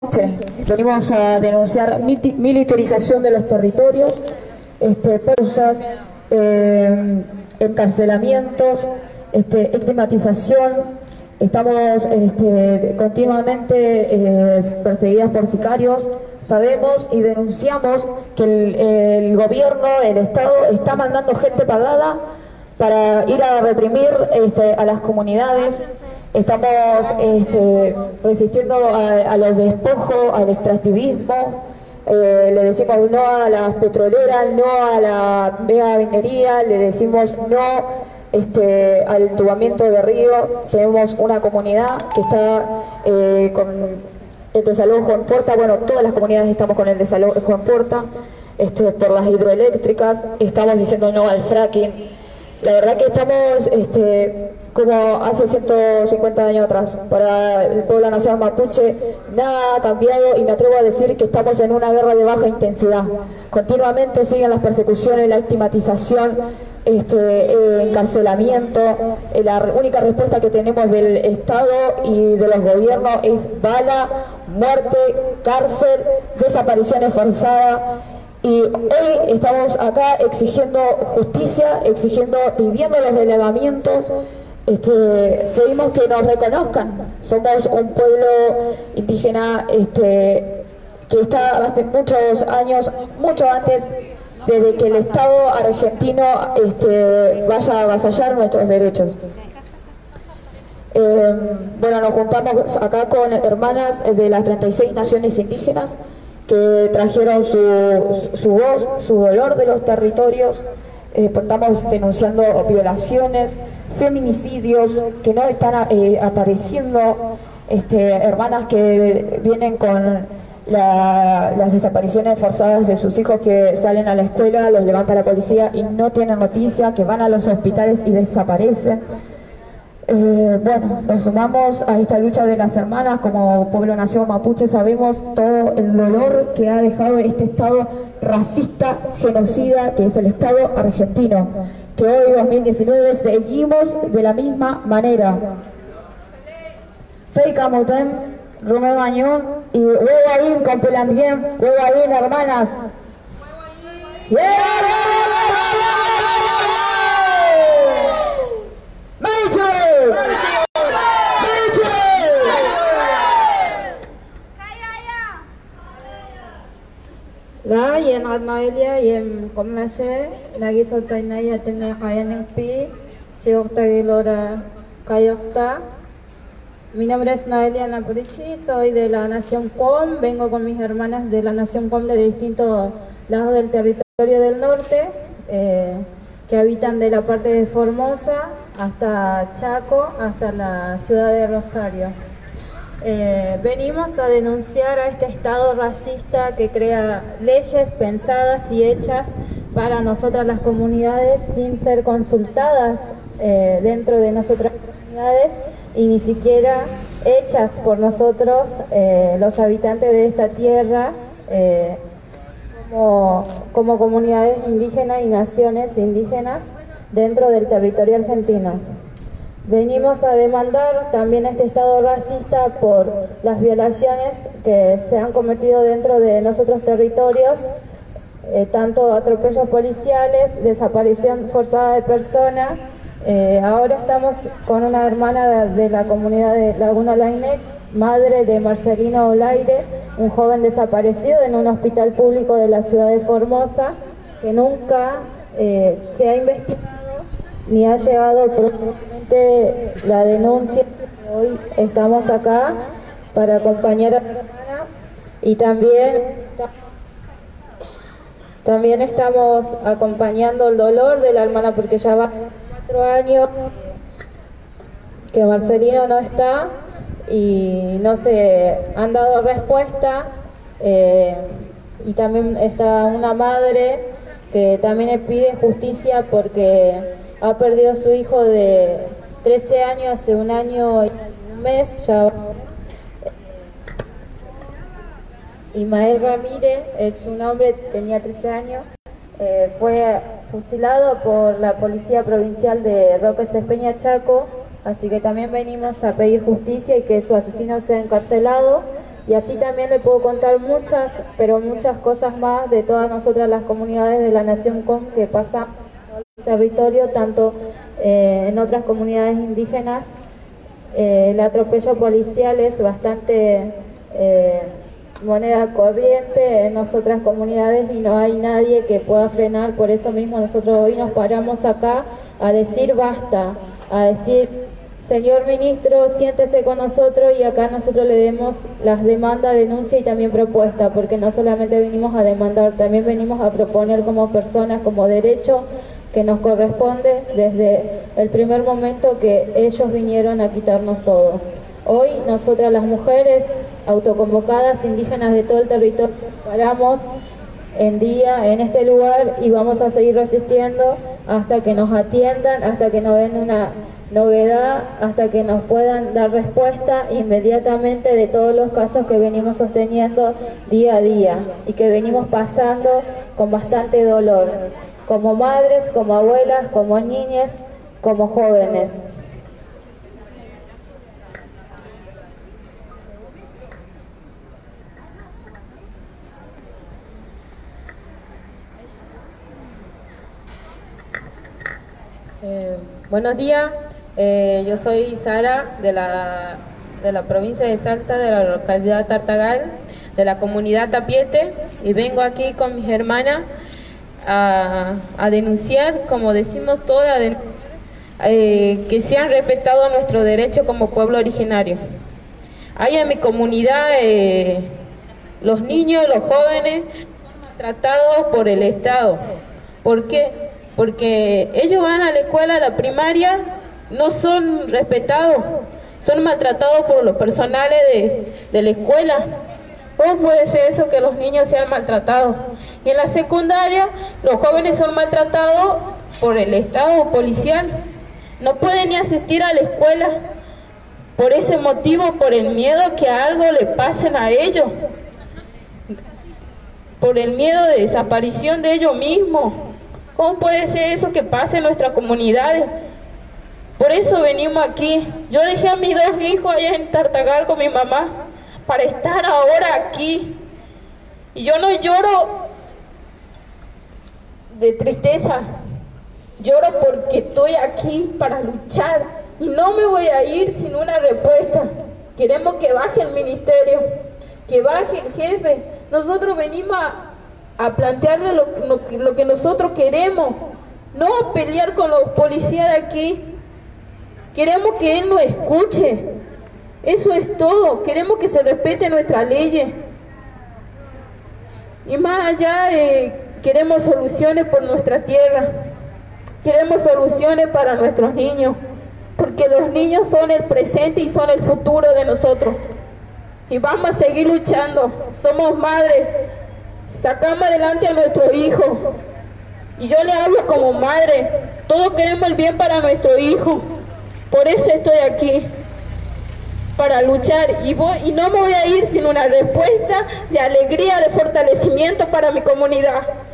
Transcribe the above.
Venimos a denunciar militarización de los territorios, pausas, encarcelamientos, estigmatización. Estamos continuamente perseguidas por sicarios. Sabemos y denunciamos que el gobierno, el Estado, está mandando gente pagada para ir a reprimir a las comunidades. Estamos resistiendo a los despojos, al extractivismo. Le decimos no a las petroleras, no a la mega minería, le decimos no al entubamiento de río. Tenemos una comunidad que está con el desalojo en puerta. Bueno, todas las comunidades estamos con el desalojo en puerta por las hidroeléctricas. Estamos diciendo no al fracking. La verdad que estamos como hace 150 años atrás. Para el pueblo nación mapuche nada ha cambiado, y me atrevo a decir que estamos en una guerra de baja intensidad. Continuamente siguen las persecuciones, la estigmatización, encarcelamiento. La única respuesta que tenemos del Estado y de los gobiernos es bala, muerte, cárcel, desapariciones forzadas. Y hoy estamos acá exigiendo justicia, pidiendo los relevamientos. Pedimos que nos reconozcan. Somos un pueblo indígena que está hace muchos años, mucho antes desde que el Estado argentino vaya a avasallar nuestros derechos. Bueno, nos juntamos acá con hermanas de las 36 naciones indígenas que trajeron su voz, su dolor de los territorios. Estamos denunciando violaciones, feminicidios que no están apareciendo, hermanas que vienen con las desapariciones forzadas de sus hijos que salen a la escuela, los levanta la policía y no tienen noticia, que van a los hospitales y desaparecen. Bueno, nos sumamos a esta lucha de las hermanas. Como pueblo nación mapuche sabemos todo el dolor que ha dejado este Estado racista, genocida, que es el Estado argentino, que hoy 2019 seguimos de la misma manera. Feika Motem, Romeo Bañón y Huevaín con Pelambien, Huevaín, hermanas. La yen Noelia yen komnase lagi soltaina ya tenga kayan pi chiokta gilora kayokta. Mi nombre es Noelia Napurichi, soy de la Nación Com, vengo con mis hermanas de la Nación Com de distintos lados del territorio del norte, que habitan de la parte de Formosa hasta Chaco, hasta la ciudad de Rosario. Venimos a denunciar a este Estado racista que crea leyes pensadas y hechas para nosotras las comunidades sin ser consultadas dentro de nuestras comunidades y ni siquiera hechas por nosotros, los habitantes de esta tierra, como comunidades indígenas y naciones indígenas dentro del territorio argentino. Venimos a demandar también este Estado racista por las violaciones que se han cometido dentro de nuestros territorios, tanto atropellos policiales, desaparición forzada de personas. Ahora estamos con una hermana de la comunidad de Laguna Lainec, madre de Marcelino Olaire, un joven desaparecido en un hospital público de la ciudad de Formosa, que nunca se ha investigado ni ha llegado propiamente la denuncia. Hoy estamos acá para acompañar a la hermana y también estamos acompañando el dolor de la hermana, porque ya va 4 años que Marcelino no está y no se han dado respuesta, y también está una madre que también pide justicia porque ha perdido a su hijo de 13 años hace 1 año y 1 mes. Ismael Ramírez es un hombre, tenía 13 años, fue fusilado por la Policía Provincial de Roque Sespeña, Chaco, así que también venimos a pedir justicia y que su asesino sea encarcelado. Y así también le puedo contar muchas, pero muchas cosas más de todas nosotras las comunidades de la Nación Com que pasa en el territorio, tanto en otras comunidades indígenas. El atropello policial es bastante moneda corriente en otras comunidades y no hay nadie que pueda frenar. Por eso mismo nosotros hoy nos paramos acá a decir basta, a decir: señor ministro, siéntese con nosotros y acá nosotros le demos las demandas, denuncia y también propuesta, porque no solamente venimos a demandar, también venimos a proponer como personas, como derecho que nos corresponde desde el primer momento que ellos vinieron a quitarnos todo. Hoy nosotras las mujeres autoconvocadas indígenas de todo el territorio paramos en este lugar y vamos a seguir resistiendo hasta que nos atiendan, hasta que nos den una novedad, hasta que nos puedan dar respuesta inmediatamente de todos los casos que venimos sosteniendo día a día y que venimos pasando con bastante dolor, como madres, como abuelas, como niñas, como jóvenes. Buenos días, yo soy Sara de la provincia de Salta, de la localidad Tartagal, de la comunidad Tapiete, y vengo aquí con mis hermanas a denunciar, como decimos todas, que se han respetado nuestros derechos como pueblo originario. Hay en mi comunidad los niños, los jóvenes son maltratados por el Estado. ¿Por qué? Porque ellos van a la escuela, a la primaria, no son respetados, son maltratados por los personales de la escuela. ¿Cómo puede ser eso que los niños sean maltratados? Y en la secundaria, los jóvenes son maltratados por el Estado policial. No pueden ni asistir a la escuela por ese motivo, por el miedo que algo le pasen a ellos, por el miedo de desaparición de ellos mismos. ¿Cómo puede ser eso que pase en nuestras comunidades? Por eso venimos aquí. Yo dejé a mis dos hijos allá en Tartagal con mi mamá para estar ahora aquí. Y yo no lloro de tristeza, lloro porque estoy aquí para luchar y no me voy a ir sin una respuesta. Queremos que baje el ministerio, que baje el jefe. Nosotros venimos a plantearle lo que nosotros queremos, no a pelear con los policías de aquí. Queremos que él nos escuche, eso es todo. Queremos que se respete nuestras leyes y más allá queremos soluciones por nuestra tierra, queremos soluciones para nuestros niños, porque los niños son el presente y son el futuro de nosotros y vamos a seguir luchando. Somos madres, sacamos adelante a nuestros hijos y yo le hablo como madre. Todos queremos el bien para nuestro hijo, por eso estoy aquí para luchar y no me voy a ir sin una respuesta de alegría, de fortalecimiento para mi comunidad.